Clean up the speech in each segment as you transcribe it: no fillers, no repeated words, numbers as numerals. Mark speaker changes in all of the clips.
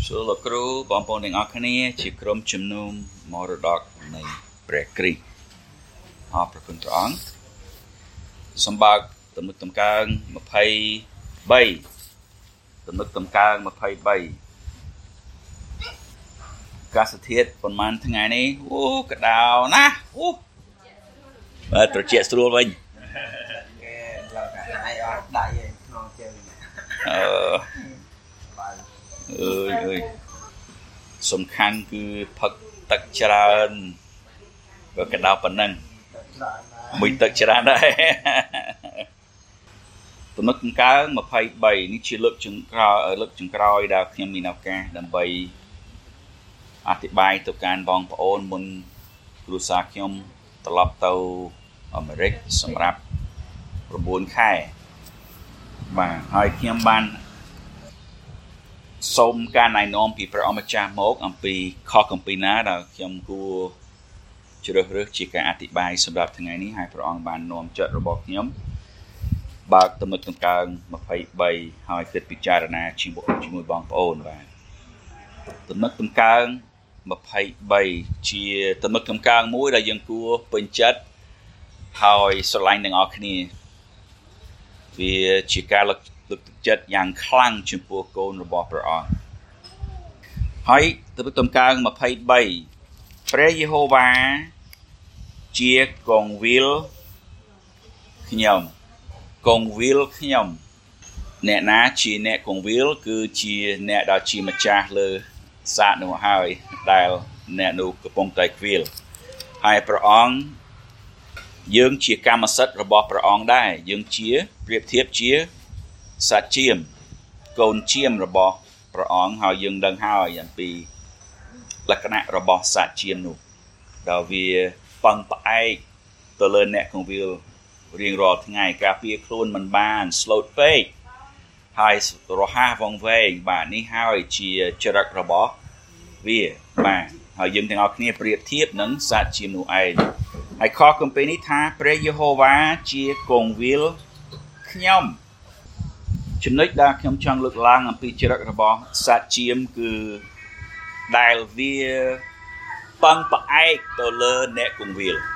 Speaker 1: សូមលោកគ្រូបងប្អូនទាំងអស់គ្នាជាក្រុមជំនុំមរតកនៃព្រះគ្រីស្ទអរព្រគុណព្រះអង្គសម្បើកទំនុកតម្កើង23ទំនុកតម្កើង23កាសធាតុប្រហែលថ្ងៃនេះក្តៅណាស់បើត្រជាក់ស្រួលវិញអើយសំខាន់គឺផឹកទឹកច្រើនបើក្តៅប៉ុណ្ណឹងមួយទឹកច្រើនដែរទំនុកតម្កើង23នេះជាលើកចុងក្រោយដែលខ្ញុំមានឱកាសដើម្បីអធិប្បាយទៅកាន់បងប្អូនមុនគ្រួសារខ្ញុំត្រឡប់ទៅអាមេរិកសម្រាប់9ខែបាទហើយខ្ញុំបានសូមការណែនាំពីព្រះអង្គម្ចាស់មកអំពីខុសគម្ពីរណាដែលខ្ញុំគួរជ្រើសរើសជាការអធិប្បាយសម្រាប់ថ្ងៃនេះហើយព្រះអង្គបាននាំចិត្តរបស់ខ្ញុំបើកទំនុកតម្កើង23ហើយគិតពិចារណាជាមួយបងប្អូនបាទទំនុកតម្កើង23ជាទំនុកតម្កើងមួយដែលយើងគួរពេញចិត្តហើយស្រឡាញ់ទាំងអស់គ្នាវាជាការលើកទឹកចិត្តយ៉ាងខ្លាំងចំពោះកូនរបស់ព្រះអង្គហើយទំនុកតម្កើង23ព្រះយេហូវ៉ាជាកងវិលខ្ញុំអ្នកណាជាអ្នកកងវិលគឺជាអ្នកដែលជាម្ចាស់លើសាកនោះហើយដែលអ្នកនោះកំពុងតែខ្វៀលហើយព្រះអង្គយើងជាកម្មសិទ្ធិរបស់ព្រះអង្គដែរយើងជាប្រៀបធៀបជាសាច់ជាមកូនជាមរបស់ព្រះអង្គហើយយើងដឹងហើយអំពីលក្ខណៈរបស់សាច់ជាមនោះដែលវាពឹងផ្អែកទៅលើអ្នកកងវិលរៀងរាល់ថ្ងៃការពារខ្លួនមិនបានស្លូតពេកហើយរហ័សវង្វេងបាទនេះហើយជាចរិតរបស់វាបាទហើយយើងទាំងអស់គ្នាប្រៀបធៀបនឹងសាច់ជាមនោះឯងហើយខគម្ពីរនេះថាព្រះយេហូវ៉ាជាកងវិលខ្ញុំចំណុចដែលខ្ញុំចង់លើកឡើងអំពីចរិតរបស់សាច់ជាមគឺដែលវាពឹងផ្អែកទៅលើអ្នកកងវិល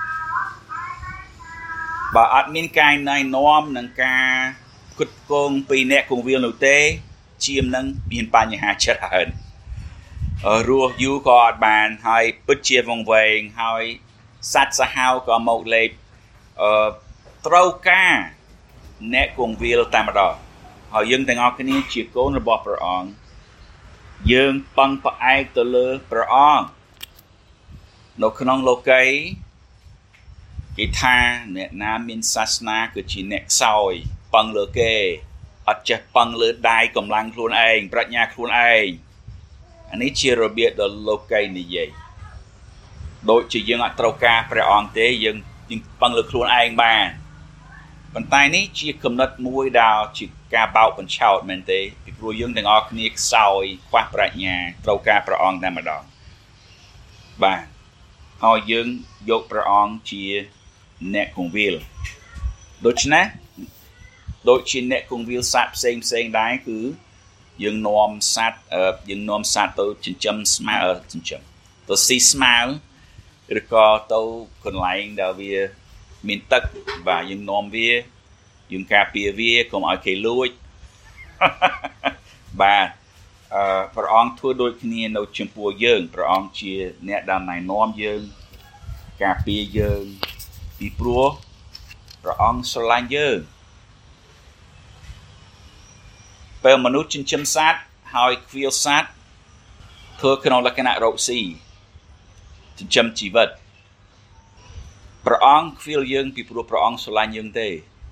Speaker 1: បើអត់មានការណែនាំនឹងការគិតគងពីអ្នកកងវិលនោះទេជាមនឹងមានបញ្ហាច្រើនរស់យូរក៏អត់បានហើយពិតជាវង្វេងហើយសត្វសាហាវក៏មកលេបត្រូវការអ្នកកងវិលតែម្ដងហើយយើងទាំងអស់គ្នាជាកូនរបស់ព្រះអង្គយើងពឹងផ្អែកទៅលើព្រះអង្គនៅក្នុងលោកីគេថាអ្នកណាមានសាសនាគឺជាអ្នកខ្សោយពឹងលើគេអត់ចេះពឹងលើដៃកម្លាំងខ្លួនឯងប្រាជ្ញាខ្លួនឯងអានេះជារបៀបដ៏លោកីនិយាយដូចជាយើងអត់ត្រូវការព្រះអង្គទេយើងពឹងលើខ្លួនឯងបានប៉ុន្តែនេះជាគំនិតមួយដែលជាការបោកបញ្ឆោតមែនទេពីព្រោះយើងទាំងអស់គ្នាខ្សោយខ្វះប្រាជ្ញាត្រូវការព្រះអង្គតែម្ដងបាទហើយយើងយកព្រះអង្គជាអ្នកគង្វាលដូច្នេះដូចជាអ្នកគង្វាលសត្វផ្សេងដែរគឺយើងនាំសត្វទៅចិញ្ចឹមស្មៅទៅស៊ីស្មៅឬក៏ទៅកន្លែងដែលវាមានទឹកបាទយើងនាំវាយើងការពារវាកុំឲ្យគេលួចបាទព្រះអង្គធ្វើដូចគ្នានៅចំពោះយើងព្រះអង្គជាអ្នកដែលណែនាំយើងការពារយើងពីព្រោះព្រះអង្គស្រឡាញ់យើងពេលមនុស្សចិញ្ចឹមសត្វហើយខ្វៀលសត្វធ្វើក្នុងលក្ខណៈរកស៊ីចិញ្ចឹមជីវិតព្រះអង្គខ្វៀលយើងពីព្រោះព្រះអង្គស្រឡាញ់យើងទេ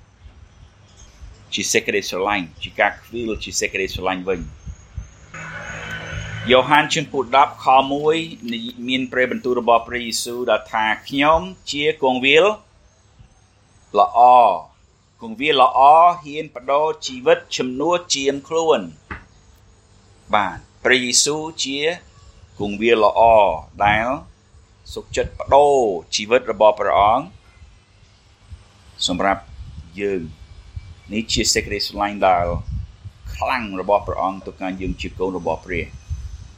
Speaker 1: ជាសេចក្តីស្រឡាញ់ជាការខ្វៀលជាសេចក្តីស្រឡាញ់វិញយ៉ូហានជំពូក10ខ1មានព្រះបន្ទូលរបស់ព្រះយេស៊ូវដែលថាខ្ញុំជាកងវិលល្អហ៊ានបដូរជីវិតជំនួសជាមខ្លួនបាទព្រះយេស៊ូវជាគង្វាលល្អដែលសុខចិត្តបដូរជីវិតរបស់ព្រះអង្គសម្រាប់យើងនេះជាសេចក្តីស្រឡាញ់ដែលខ្លាំងរបស់ព្រះអង្គទៅកាន់យើងជាកូនរបស់ព្រះ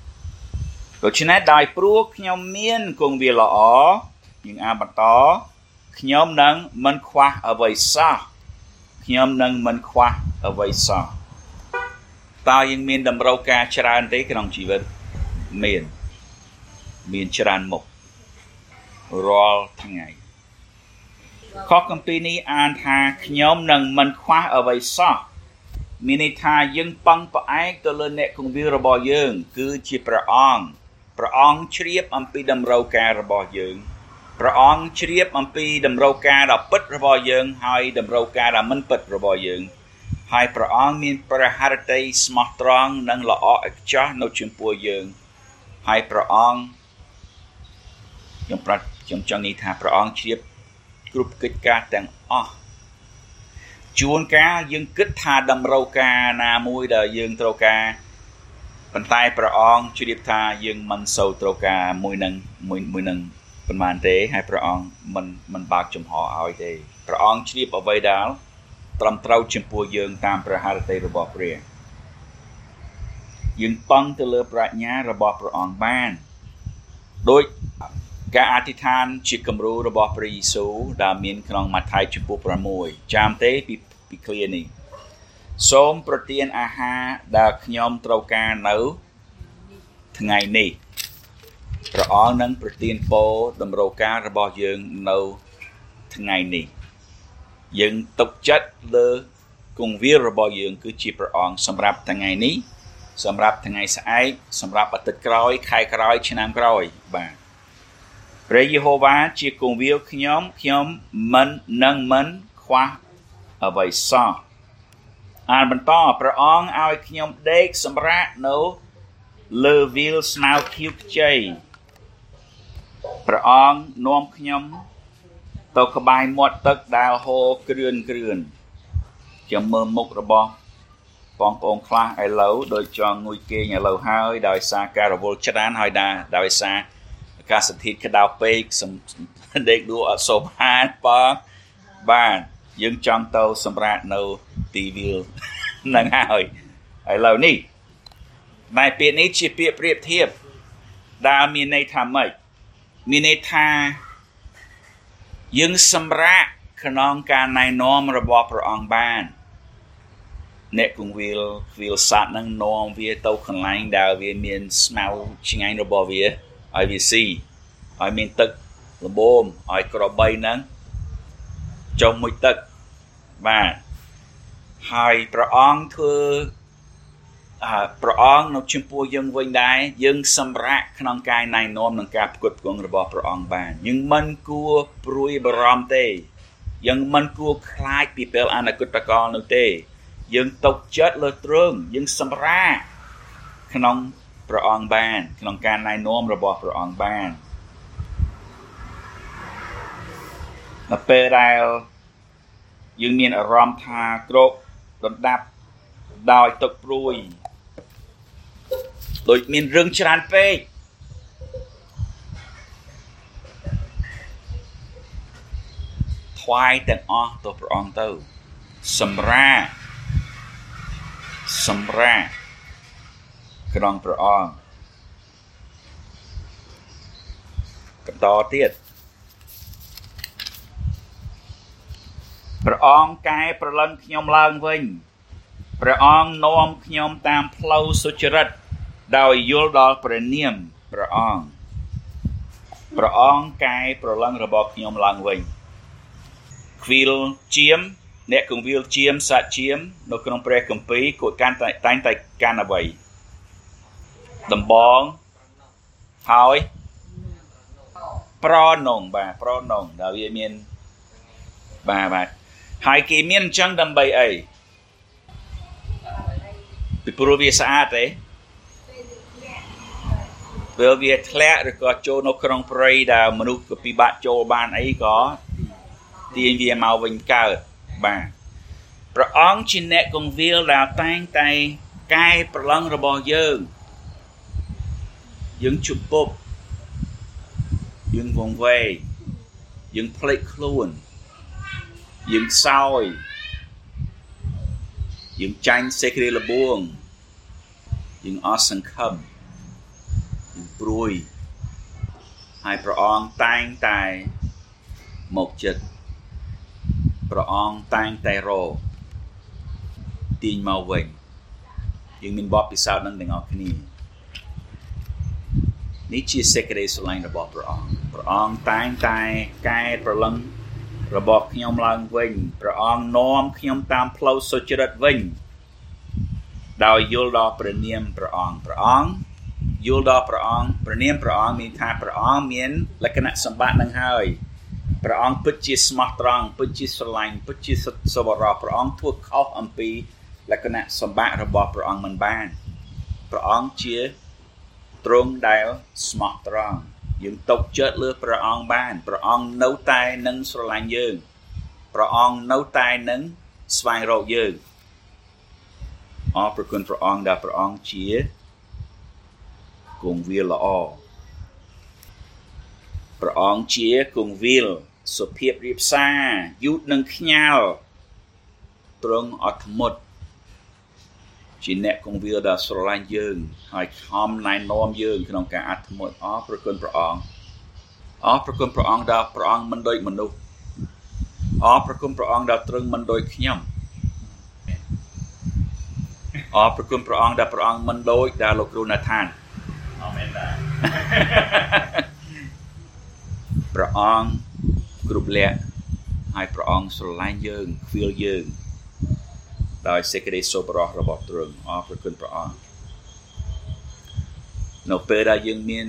Speaker 1: ដូច្នេះដោយព្រោះខ្ញុំមានគង្វាលល្អយើងអានបន្តខ្ញុំនឹងមិនខ្វះអ្វីសោះខ្ញុំនឹងមិនខ្វះអ្វីសោះតើយើងមានតម្រូវការច្រើនទេក្នុងជីវិតមានច្រើនមុខរាល់ថ្ងៃខគម្ពីរនេះអានថាខ្ញុំនឹងមិនខ្វះអ្វីសោះមានន័យថាយើងពឹងផ្អែកទៅលើអ្នកគង្វាលរបស់យើងគឺជាព្រះអង្គជ្រាបអំពីតម្រូវការរបស់យើងព្រះអង្គជ្រាបអំពីតម្រូវការដ៏ពិតរបស់យើងហើយតម្រូវការដ៏មិនពិតរបស់យើងហើយព្រះអង្គមានព្រះハរតីស្មោះត្រង់និងល្អឥតខ្ចោះនៅចំពោះយើងហើយព្រះអង្គខ្ញុំចង់និយាយថាព្រះអង្គជ្រាបគ្រប់កិច្ចការទាំងអស់ជួនកាលយើងគិតថាតម្រូវការណាមួយដែលយើងត្រូវការប៉ុន្តែព្រះអង្គជ្រាបថាយើងមិនសូវត្រូវការមួយនឹងប៉ុន្មានទេហើយព្រះអង្គមិនបើកចំហឲ្យទេព្រះអង្គជ្រាបអ្វីដែលត្រឹមត្រូវចំពោះយើងតាមព្រះハរតីរបស់ព្រះយើងពឹងទៅលើប្រាជ្ញារបស់ព្រះអង្គបានដោយការអធិដ្ឋានជាគំរូរបស់ព្រះយេស៊ូវដែលមានក្នុងម៉ាថាយចំពោះ6ចាំទេពីឃ្លានេះសូមប្រទានអាហារដែលខ្ញុំត្រូវការនៅថ្ងៃនេះព្រះអង្គនឹងប្រទានពរតម្រូវការរបស់យើងនៅថ្ងៃនេះយើងទុកចិត្តលើគង្វាលរបស់យើងគឺជាព្រះអង្គសម្រាប់ថ្ងៃនេះសម្រាប់ថ្ងៃស្អែកសម្រាប់អាទិត្យក្រោយខែក្រោយឆ្នាំក្រោយបាទព្រះយេហូវ៉ាជាគង្វាលខ្ញុំមិនខ្វះអ្វីសោះអានបន្តព្រះអង្គឲ្យខ្ញុំដេកសម្រាកនៅលើវាលស្មៅខៀវខ្ចីព្រះអង្គនាំខ្ញុំទៅក្បែរមាត់ទឹកដែលហូរគ្រឿនខ្ញុំមើលមុខរបស់បងប្អូនខ្លះឥឡូវដូចចង់ងុយគេងឥឡូវហើយដោយសារការរវល់ច្រើនហើយដោយសារអាកាសធាតុក្តៅពេកដេកដួលអត់សូវបានបាទយើងចង់ទៅសម្រាកនៅទីវាលនឹងហើយឥឡូវនេះតែពាក្យនេះជាពាក្យប្រៀបធៀបដែលមានន័យថាម៉េចមានន័យថាយើងសម្រាកក្នុងការណែនាំរបស់ព្រះអង្គបានអ្នកគង្វាលសត្វនឹងនាំវាទៅកន្លែងដែលវាមានស្មៅឆ្ងាញ់របស់វាឲ្យវាស៊ីឲ្យមានទឹកល្មមឲ្យក្របីហ្នឹងចុះមួយទឹកបាទហើយព្រះអង្គធ្វើព្រះអង្គនៅចំពោះយើងវិញដែរយើងសម្រាកក្នុងការណែនាំនិងការផ្គត់ផ្គង់របស់ព្រះអង្គបានយើងមិនគួរព្រួយបារម្ភទេយើងមិនគួរខ្លាចពីពេលអនាគតកាលនោះទេយើងទុកចិត្តលើទ្រង់យើងសម្រាកក្នុងព្រះអង្គបានក្នុងការណែនាំរបស់ព្រះអង្គបាននៅពេលដែលយើងមានអារម្មណ៍ថាគ្រោកដណ្ដាប់ដោយទុកព្រួយដូចមានរឿងច្រើនពេកថ្វាយទាំងអស់ទៅព្រះអង្គទៅសម្រាកក្នុងព្រះអង្គបន្តទៀតព្រះអង្គកែប្រលឹងខ្ញុំឡើងវិញព្រះអង្គនាំខ្ញុំតាមផ្លូវសុចរិតដោយយល់ដល់ព្រះនាមព្រះអង្គកែប្រលឹងរបស់ខ្ញុំឡើងវិញខ្វីលជាមអ្នកគង្វាលជាមសាច់ជាមនៅក្នុងព្រះគម្ពីរគាត់តែងតែកាន់អ្វីដំបងហើយប្រណងដែលវាមានបាទហើយគេមានអញ្ចឹងដើម្បីអីពីព្រោះវាស្អាតទេពេលវាធ្លាក់ឬក៏ចូលនៅក្នុងព្រៃដែលមនុស្សក៏ពិបាកចូលបានអីក៏ទាញវាមកវិញកើតបាទព្រះអង្គជាអ្នកគង្វាលដែលតែងតែកែប្រឡងរបស់យើងជប់យើងវង្វេងយើងភ្លេចខ្លួនយើងខ្សោយយើងចាញ់សេចក្តីល្បួងយើងអស់សង្ឃឹមយើងព្រួយហើយព្រះអង្គតែងតែមកចិត្តព្រះអង្គតែងតែរកទាញមកវិញយើងមានបទពិសោធន៍នឹងទាំងអស់គ្នានេះជាសេចក្តីស្រឡាញ់របស់ព្រះអង្គតែងតែកែប្រឡឹងរបស់ខ្ញុំឡើងវិញព្រះអង្គនាំខ្ញុំតាមផ្លូវសុចរិតវិញដោយយល់ដល់ព្រះនាមព្រះអង្គយល់ដល់ព្រះអង្គព្រះនាមព្រះអង្គមានថាព្រះអង្គមានលក្ខណៈសម្បត្តិនឹងហើយព្រះអង្គពិតជាស្មោះត្រង់ពិតជាស្រឡាញ់ពិតជាសប្បុរសព្រះអង្គធ្វើខុសអំពីលក្ខណៈសម្បត្តិរបស់ព្រះអង្គមិនបានព្រះអង្គជាទ្រង់ដែលស្មោះត្រង់យើងទុកចិត្តលើព្រះអង្គបានព្រះអង្គនៅតែនឹងស្រឡាញ់យើងព្រះអង្គនៅតែនឹងស្វែងរកយើងអរព្រគុណព្រះអង្គដែលព្រះអង្គជាគង្វាលល្អព្រះអង្គជាគង្វាលសុភាពរៀបសារយូតនឹងខ្ញាល់ទ្រង់អត់ធ្មត់ជាអ្នកគង្វាលដែលស្រឡាញ់យើងហើយខំណែនាំយើងក្នុងការអត់ធ្មត់អរព្រគុណព្រះអង្គអរព្រគុណព្រះអង្គដែលព្រះអង្គមិនដូចមនុស្សអរព្រគុណព្រះអង្គដែលទ្រង់មិនដូចខ្ញុំអរព្រគុណព្រះអង្គដែលព្រះអង្គមិនដូចដែលលោកគ្រូណាថានអាមែនដែរព្រះអង្គគ្រប់លក្ខហើយព្រះអង្គស្រឡាញ់យើងខ្វៀលយើងដោយសេចក្តីសប្បុរសរបស់ទ្រង់អរព្រគុណព្រះអង្គនៅពេលដែលយើងមាន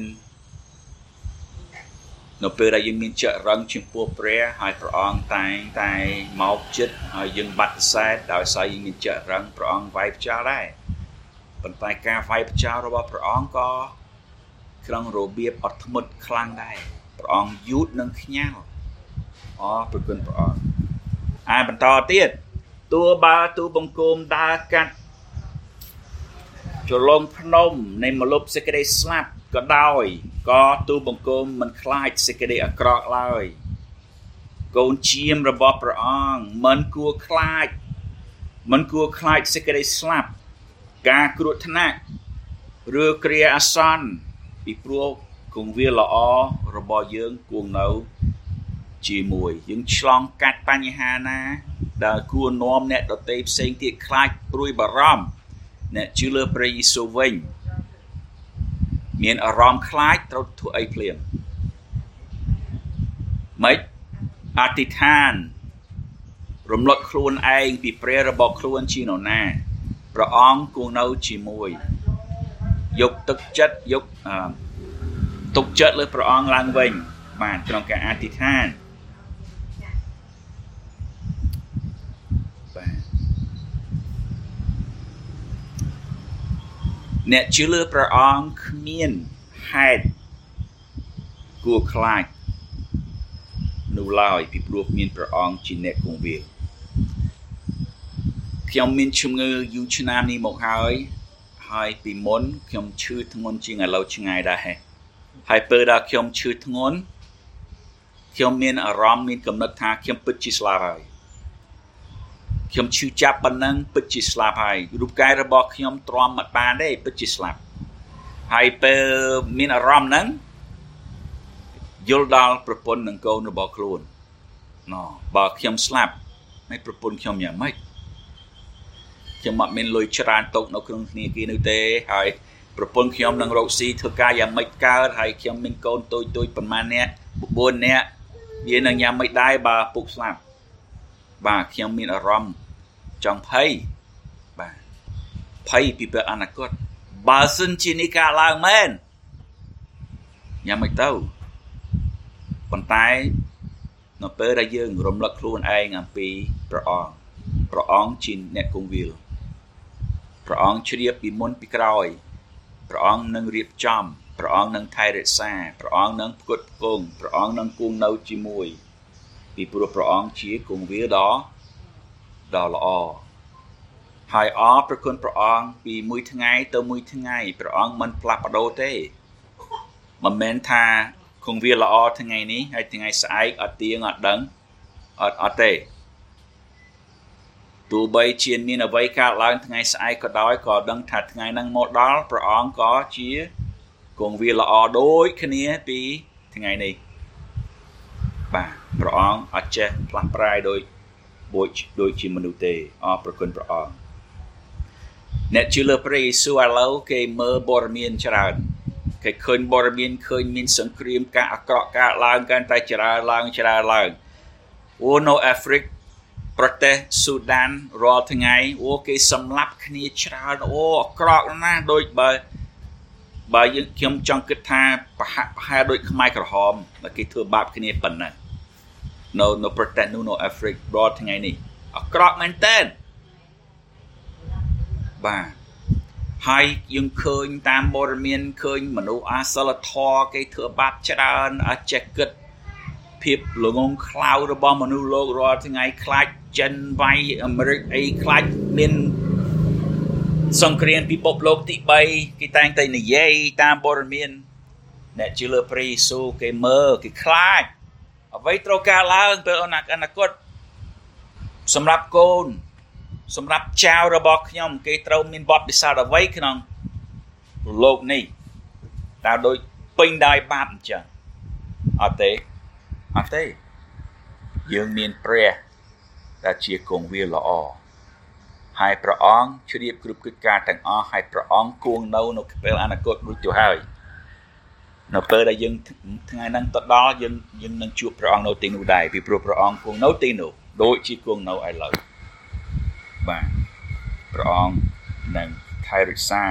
Speaker 1: ចរឹងចំពោះព្រះហើយព្រះអង្គតែងតែមកចិត្តហើយយើងបាត់ខ្សែដោយសារយើងមានចរឹងព្រះអង្គវាយផ្ចាល់ដែរប៉ុន្តែការវាយផ្ចាល់របស់ព្រះអង្គក៏ក្នុងរបៀបអត់ធ្មត់ខ្លាំងដែរព្រះអង្គយូតនឹងខ្ញាល់អរព្រគុណព្រះអង្គបន្តទៀតទោះបើទូបង្គំដើរកាត់ចលងភ្នំនៃមលុបសេចក្តីស្លាប់ក៏ដោយក៏ទូបង្គំមិនខ្លាចសេចក្តីអាក្រក់ឡើយកូនឈាមរបស់ព្រះអង្គមិនគួរខ្លាចសេចក្តីស្លាប់ការគ្រោះថ្នាក់ឬគ្រាអាសន្នពីព្រោះគង្វាលល្អរបស់យើងគង់នៅជាមួយយើងឆ្លងកាត់បញ្ហាណាដែលគួរនាំអ្នកដទៃផ្សេងទៀតខ្លាចព្រួយបារម្ភអ្នកជឿលើព្រះយេស៊ូវវិញមានអារម្មណ៍ខ្លាចត្រូវធ្វើអីភ្លាមម៉េចអធិដ្ឋានរំលឹកខ្លួនឯងពីព្រះរបស់ខ្លួនជានរណាព្រះអង្គគង់នៅជាមួយយកទឹកចិត្តទុកចិត្តលើព្រះអង្គឡើងវិញបានក្នុងការអធិដ្ឋានអ្នកជឿលើព្រះអង្គគ្មានហេតុគួរខ្លាចនោះឡើយពីព្រោះមានព្រះអង្គជាអ្នកគង្វាលខ្ញុំមានជំងឺយូរឆ្នាំនេះមកហើយពីមុនខ្ញុំឈឺធ្ងន់ជាងឥឡូវឆ្ងាយដែរហើយពេលដែលខ្ញុំឈឺធ្ងន់ខ្ញុំមានអារម្មណ៍មានកំណត់ថាខ្ញុំពិតជាស្លាប់ហើយខ្ញុំឈឺចាប់ប៉ុណ្ណឹងពិតជាស្លាប់ហើយរូបកាយរបស់ខ្ញុំទ្រាំមិនបានទេពិតជាស្លាប់ហើយពេលមានអារម្មណ៍ហ្នឹងយល់ដល់ប្រពន្ធនិងកូនរបស់ខ្លួនបើខ្ញុំស្លាប់ហើយប្រពន្ធខ្ញុំយ៉ាងម៉េចខ្ញុំអត់មានលុយច្រើនຕົកនៅក្នុងធនាគារនោះទេហើយប្រពន្ធខ្ញុំនឹងរកស៊ីធ្វើការយ៉ាងម៉េចកើតហើយខ្ញុំមានកូនតូចប្រហែលនាក់9នាក់វានឹងយ៉ាងម៉េចដែរបើពុកស្លាប់បាទខ្ញុំមានអារម្មណ៍ចង់ភ័យពីពេលអនាគតបើសិនជានេះកើតឡើងមែនយ៉ាងម៉េចទៅប៉ុន្តែនៅពេលដែលយើងរំលឹកខ្លួនឯងអំពីព្រះអង្គជាអ្នកគង្វាលព្រះអង្គជ្រាបពីមុនពីក្រោយព្រះអង្គនឹងរៀបចំព្រះអង្គនឹងថែរក្សាព្រះអង្គនឹងផ្គត់ផ្គង់ព្រះអង្គនឹងគង់នៅជាមួយពីព្រោះព្រះអង្គជាគង្វាលដ៏ល្អហើយអរព្រគុណព្រះអង្គពីមួយថ្ងៃទៅមួយថ្ងៃព្រះអង្គមិនផ្លាស់ប្ដូរទេមិនមែនថាគង្វាលល្អថ្ងៃនេះហើយថ្ងៃស្អែកអត់ទៀងអត់ដឹងអត់ទេទោះបីជាមានអ្វីកើតឡើងថ្ងៃស្អែកក៏ដោយក៏ដឹងថាថ្ងៃហ្នឹងមកដល់ព្រះអង្គក៏ជាគគង់វាល្អដូចគ្នាពីថ្ងៃនេះបាទព្រះអង្គអត់ចេះផ្លាស់ប្រែដូចជាមនុស្សទេអរព្រគុណព្រះអង្គអ្នកជឿលើព្រះយេស៊ូវឥឡូវគេមើលព័ត៌មានច្រើនគេឃើញព័ត៌មានឃើញមានសង្គ្រាមការអាក្រក់កើតឡើងកាន់តែច្រើនឡើងអូនៅអាហ្វ្រិកប្រទេសស៊ូដានរាល់ថ្ងៃអូគេសម្លាប់គ្នាច្រើនអូអាក្រក់ណាស់ដូចបើយើងខ្ញុំចង់គិតថាប្រហែលដូចខ្មែរក្រហមដែលគេធ្វើបាបគ្នាប៉ុណ្ណានៅប្រទេសនោះនៅអាហ្វ្រិករាល់ថ្ងៃនេះអាក្រក់មែនតើបាទហើយយើងឃើញតាមព័ត៌មានឃើញមនុស្សអសិលធម៌គេធ្វើបាបច្រើនអត់ចេះគិតភាពល្ងងខ្លៅរបស់មនុស្សលោករាល់ថ្ងៃខ្លាចចិនវាយអាមេរិកអីខ្លាចមានសង្គ្រាមពិភពលោកទី3គេតែងតែនិយាយតាមព័ត៌មានអ្នកជឿលើព្រះយេស៊ូវគេមើលគេខ្លាចអ្វីត្រូវកើតឡើងពេលអនាគតសម្រាប់កូនសម្រាប់ចៅរបស់ខ្ញុំគេត្រូវមានបទពិសោធន៍អ្វីក្នុងលោកនេះតើដូចពេញដោយបាបអញ្ចឹងអត់ទេយើងមានព្រះដែលជាគង្វាលល្អហើយព្រះអង្គជ្រាបគ្រប់កិច្ចការទាំងអស់ហើយព្រះអង្គគង់នៅពេលអនាគតរួចទៅហើយនៅពេលដែលយើងថ្ងៃហ្នឹងទៅដល់យើងនឹងជួបព្រះអង្គនៅទីនោះដែរពីព្រោះព្រះអង្គគង់នៅទីនោះដូចជាគង់នៅឥឡូវបាទព្រះអង្គនឹងថែរក្សា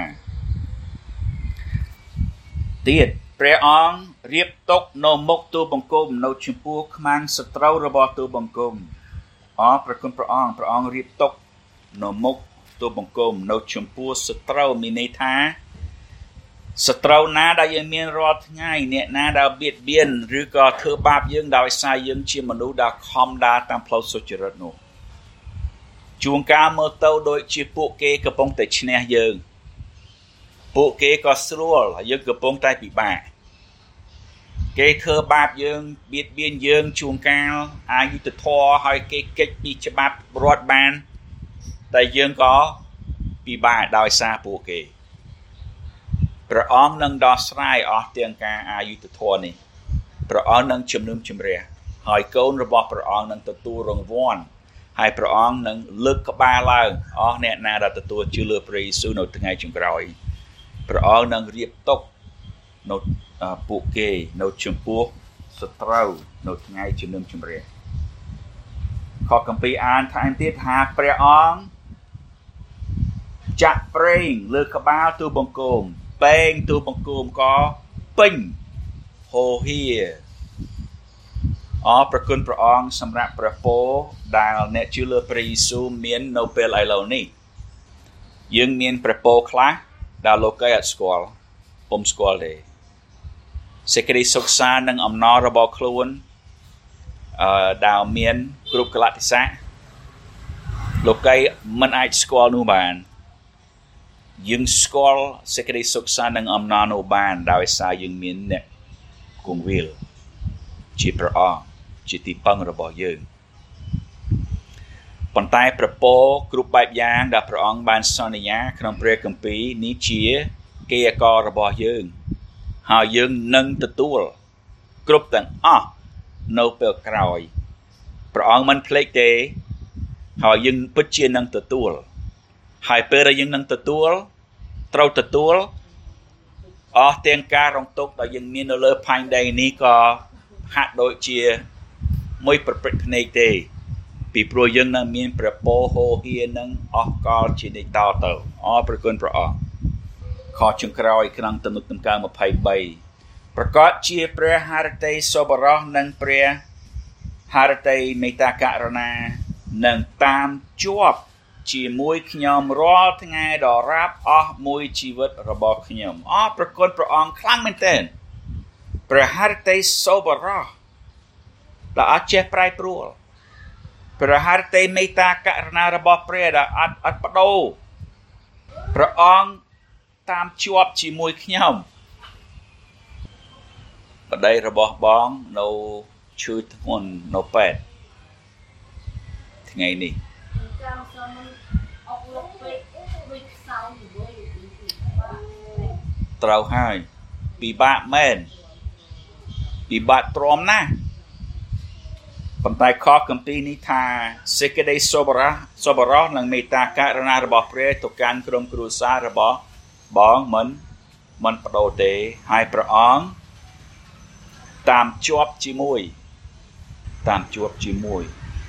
Speaker 1: ទៀតព្រះអង្គរៀបទុកនៅមុខទូបង្គំនៅចំពោះខ្មាំងសត្រូវរបស់ទូបង្គំអរព្រគុណព្រះអង្គរៀបទុកនៅមុខទូបង្គំនៅចំពោះសត្រូវមានន័យថាសត្រូវណាដែលយើងមានរាល់ថ្ងៃអ្នកណាដែលបៀតបៀនឬក៏ធ្វើបាបយើងដោយសារយើងជាមនុស្សដែលខំដើរតាមផ្លូវសុចរិតនោះជួនកាលមើលទៅដូចជាពួកគេកំពុងតែឈ្នះយើងពួកគេក៏ស្រួលហើយយើងកំពុងតែពិបាកគេធ្វើបាបយើងបៀតបៀនយើងជួនកាលអយុត្តិធម៌ហើយគេគេចពីច្បាប់រដ្ឋបានតែយើងក៏ពិបាកដោយសារពួកគេព្រះអង្គនឹងដោះស្រាយអស់ទាំងការអយុត្តិធម៌នេះព្រះអង្គនឹងជំនុំជម្រះហើយកូនរបស់ព្រះអង្គនឹងទទួលរង្វាន់ហើយព្រះអង្គនឹងលើកក្បាលឡើងអស់អ្នកណាដែលទទួលជឿលើព្រះយេស៊ូវនៅថ្ងៃចុងក្រោយព្រះអង្គនឹងរៀបទុកនៅពួកគេនៅចំពោះសត្រូវនៅថ្ងៃជំនុំជម្រះខគម្ពីរអានថែមទៀតថាព្រះអង្គចាក់ប្រេងលើក្បាលទូបង្គំពេងទូបង្គំក៏ពេញហូហៀអរព្រគុណព្រះអង្គសម្រាប់ព្រះពរដែលអ្នកជឿលើព្រះយេស៊ូវមាននៅពេលឥឡូវនេះយើងមានព្រះពរខ្លះដែលលោកអត់ស្គាល់ពុំស្គាល់ទេសេចក្តីសុខសាន្តនិងអំណររបស់ខ្លួនដែលមានគ្រប់កលៈទេសៈលោកមិនអាចស្គាល់នោះបានយើងស្គាល់សេចក្តីសុខសាន្តនិងអំណរនោះបានដោយសារយើងមានអ្នកគង្វាលជាព្រះអង្គជាទីពឹងរបស់យើងប៉ុន្តែព្រះពរគ្រប់បែបយ៉ាងដែលព្រះអង្គបានសន្យាក្នុងព្រះគម្ពីរនេះជាកិច្ចការរបស់យើងហើយយើងនឹងទទួលគ្រប់ទាំងអស់នៅពេលក្រោយព្រះអង្គមិនភ្លេចទេហើយយើងពិតជានឹងទទួលហើយពេលដែលយើងនឹងទទួលត្រូវទទួលអស់ទាំងការរងទុក្ខដែលយើងមាននៅលើផែនដីនេះក៏ហាក់ដូចជាមួយប្រព្រឹត្តភ្នែកទេពីព្រោះយើងនឹងមានព្រះពរហូរហៀនឹងអស់កលជានិច្ចតទៅអរព្រគុណព្រះអង្គខចុងក្រោយក្នុងទំនុកដំណើរ23ប្រកាសជាព្រះハរតីសប្បុរសនិងព្រះハរតីមេត្តាករុណានឹងតាមជាប់ជាមួយខ្ញុំរាល់ថ្ងៃដល់រាប់អស់មួយជីវិតរបស់ខ្ញុំអរព្រគុណព្រះអង្គខ្លាំងមែនទែនព្រះハរតីសប្បុរសដែលអត់ចេះប្រែប្រួលព្រះハរតីមេត្តាករុណារបស់ព្រះដែលអត់បដូរព្រះអង្គតាមជាប់ជាមួយខ្ញុំប្តីរបស់បងនៅឈឺធ្ងន់នៅពេទ្យថ្ងៃនេះត្រូវហើយ bị bạ mền bị bạ trộm na phần tay khó cầm pi ní tha sẽ cái đây sobara lần mê ta cả rana rabo pre tổ can krom krusa rabo bong mình bắt đầu để hai prong tam chuột chi mùi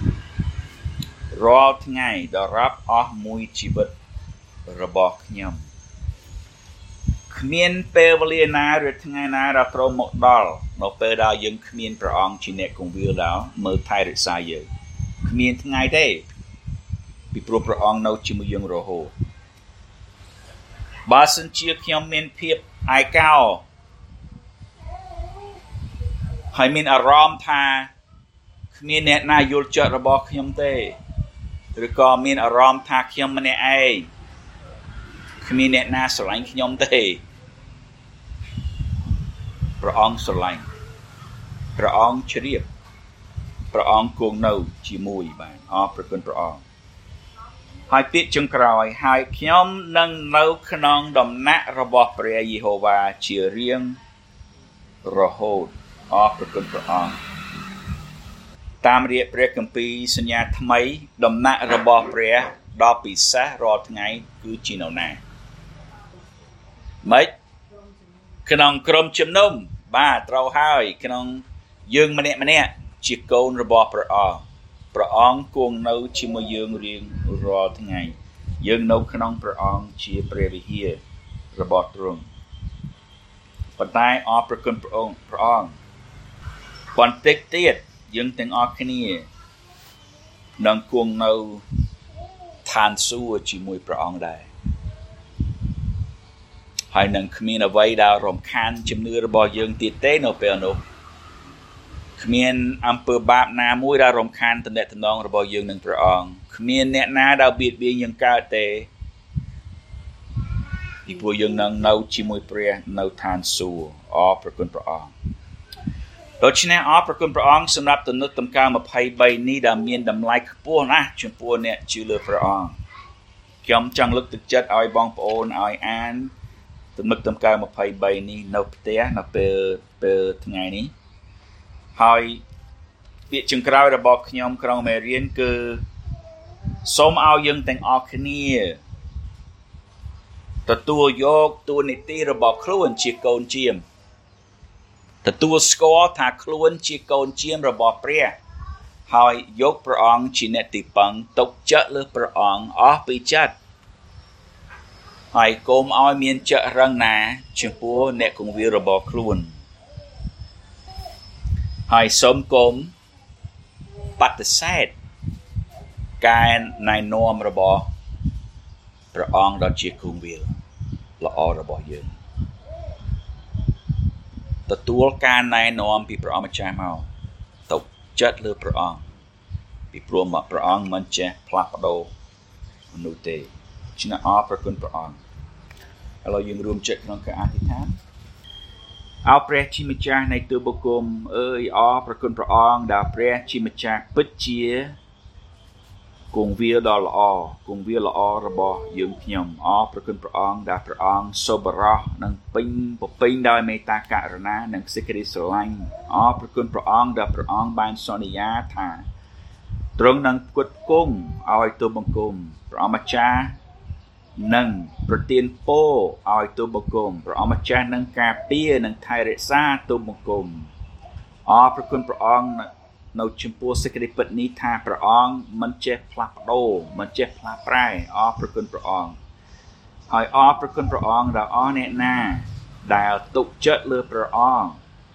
Speaker 1: รอថ្ងៃ ដល់រាប់អស់មួយជីវិតរបស់ខ្ញុំគ្មានពេលវេលាណាឬថ្ងៃណាដែលត្រូវមកដល់នៅពេលដែលយើងគ្មានព្រះអង្គជាអ្នកគង្វាលដល់មើលថែរក្សាយើងគ្មានថ្ងៃទេពីព្រោះព្រះអង្គនៅជាមួយយើងរហូតបើសិនជាខ្ញុំមានភាពឯកោហើយមានអារម្មណ៍ថាគ្មានអ្នកណាយល់ចិត្តរបស់ខ្ញុំទេឬក៏មានអារម្មណ៍ថាខ្ញុំម្នាក់ឯងគ្មានអ្នកណាស្រឡាញ់ខ្ញុំទេព្រះអង្គស្រឡាញ់ព្រះអង្គជ្រាបព្រះអង្គគង់នៅជាមួយបាទអរព្រគុណព្រះអង្គហើយពាក្យចុងក្រោយហើយខ្ញុំនឹងនៅក្នុងដំណាក់របស់ព្រះយេហូវ៉ាជារៀងរហូតអរព្រគុណព្រះអង្គតាមរយៈព្រះគម្ពីរសញ្ញាថ្មីដំណាក់របស់ព្រះដល់ពិសេសរាល់ថ្ងៃគឺជានៅណាម៉េចក្នុងក្រុមជំនុំបាទត្រូវហើយក្នុងយើងម្នាក់ជាកូនរបស់ព្រះអង្គគង់នៅជាមួយយើងរៀងរាល់ថ្ងៃយើងនៅក្នុងព្រះអង្គជាព្រះវិហាររបស់ទ្រង់ប៉ុន្តែអរព្រគុណព្រះអង្គបន្តិចទៀតយើងទាំងអស់គ្នានឹងគង់នៅឋានសួគ៌ជាមួយព្រះអង្គដែរហើយនឹងគ្មានអ្វីដែលរំខានជំនឿរបស់យើងទៀតទេនៅពេលនោះគ្មានអំពើបាបណាមួយដែលរំខានទំនាក់ទំនងរបស់យើងនឹងព្រះអង្គគ្មានអ្នកណាដែលបៀតបៀនយើងកើតទេពីព្រោះយើងនឹងនៅជាមួយព្រះនៅឋានសួគ៌អរព្រគុណព្រះអង្គដូច្នេះអរព្រគុណព្រះអង្គសម្រាប់ទំនុកដំណើរ23នេះដែលមានតម្លៃខ្ពស់ណាស់ចំពោះអ្នកជឿលើព្រះអង្គខ្ញុំចង់លើកទឹកចិត្តឲ្យបងប្អូនឲ្យអានទំនុកដំណើរ23នេះនៅផ្ទះនៅពេលថ្ងៃនេះហើយពាក្យចុងក្រោយរបស់ខ្ញុំក្នុងមេរៀនគឺសូមឲ្យយើងទាំងអស់គ្នាទទួលយកតួនាទីរបស់ខ្លួនជាកូនជាមទទួលស្គាល់ថាខ្លួនជាកូនជាមរបស់ព្រះហើយយកព្រះអង្គជាអ្នកទីពឹងទុកចិត្តលើព្រះអង្គអស់ពីចិត្តហើយកុំឲ្យមានចិត្តរឹងណាចំពោះអ្នកគង្វាលរបស់ខ្លួនហើយសូមកុំបដិសេធការណែនាំរបស់ព្រះអង្គដ៏ជាគង្វាលល្អរបស់យើងទទួលការណែនាំពីព្រះអង្គម្ចាស់មកទុកចិត្តលើព្រះអង្គពីព្រោះព្រះអង្គមិនចេះផ្លាស់ប្ដូរមនុស្សទេឆ្នះអរព្រគុណព្រះអង្គឥឡូវយើងរួមចិត្តក្នុងការអធិដ្ឋានអោព្រះជាម្ចាស់នៃទូបង្គំអើយអរព្រគុណព្រះអង្គដែលព្រះជាម្ចាស់ពិតជាគង្វាលដ៏ល្អគង្វាលល្អរបស់យើងខ្ញុំអរព្រគុណព្រះអង្គដែលព្រះអង្គសប្បុរសនិងពេញដោយមេត្តាករុណានិងសេចក្តីស្រឡាញ់អរព្រគុណព្រះអង្គដែលព្រះអង្គបានសន្យាថាទ្រង់នឹងផ្គត់ផ្គង់ឲ្យទូបង្គំព្រះអង្គម្ចាស់នឹងប្រទានពរឲ្យទូបង្គំព្រះអង្គម្ចាស់នឹងការពារនិងថែរក្សាទូបង្គំអរព្រគុណព្រះអង្គនៅចំពោះសេចក្តីពិតនេះថាព្រះអង្គមិនចេះផ្លាស់ប្ដូរមិនចេះផ្លាស់ប្រែអរព្រគុណព្រះអង្គហើយអរព្រគុណព្រះអង្គដល់អស់អ្នកណាដែលទុកចិត្តលើព្រះអង្គ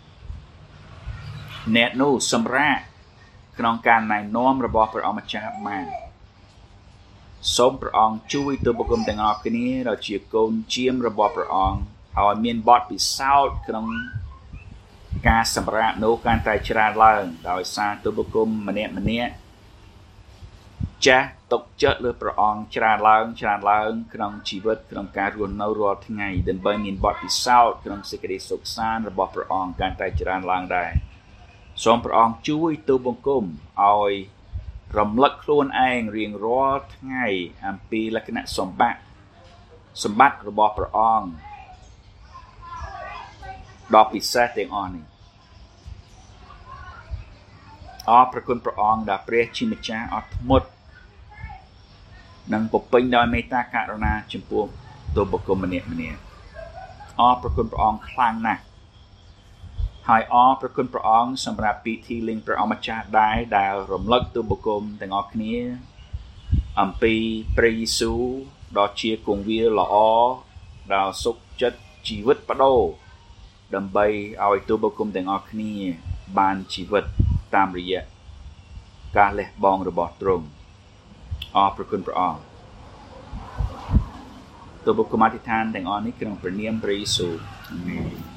Speaker 1: អ្នកនោះសម្រាប់ក្នុងការណែនាំរបស់ព្រះអង្គម្ចាស់បានសូមព្រះអង្គជួយទូបង្គំទាំងអស់គ្នាដែលជាកូនជាមរបស់ព្រះអង្គឲ្យមានបទពិសោធន៍ក្នុងការសម្រាប់នោះកាន់តែច្រើនឡើងដោយសារទូបង្គំម្នាក់ចាស់ទុកចិត្តលើព្រះអង្គច្រើនឡើងក្នុងជីវិតក្នុងការរស់នៅរាល់ថ្ងៃដើម្បីមានបទពិសោធន៍ក្នុងសេចក្តីសុខសាន្តរបស់ព្រះអង្គកាន់តែច្រើនឡើងដែរសូមព្រះអង្គជួយទូបង្គំឲ្យរំលឹកខ្លួនឯងរៀងរាល់ថ្ងៃអំពីលក្ខណៈសម្បត្តិរបស់ព្រះអង្គដល់ពិសេសទាំងអស់នេះអរព្រគុណព្រះអង្គដែលព្រះជាម្ចាស់អត់ធ្មត់និងពពេញដោយមេត្តាករុណាចំពោះទោបុគ្គលម្នាក់អរព្រគុណព្រះអង្គខ្លាំងណាស់ហើយអរព្រគុណព្រះអង្គសម្រាប់ពិធីលេងព្រះអម្ចាស់ដែរដែលរំលឹកទោបុគ្គលទាំងអស់គ្នាអំពីព្រះយេស៊ូវដ៏ជាគង្វាលល្អដែលសុខចិត្តជីវិតបដូរដើម្បីឲ្យទោបុគ្គលទាំងអស់គ្នាបានជីវិតតាមរយៈការលះបង់របស់ទ្រង់អរព្រគុណព្រះអង្គទោបុគ្គលអធិដ្ឋានទាំងអស់នេះក្នុងព្រះនាមព្រះយេស៊ូវអាមែន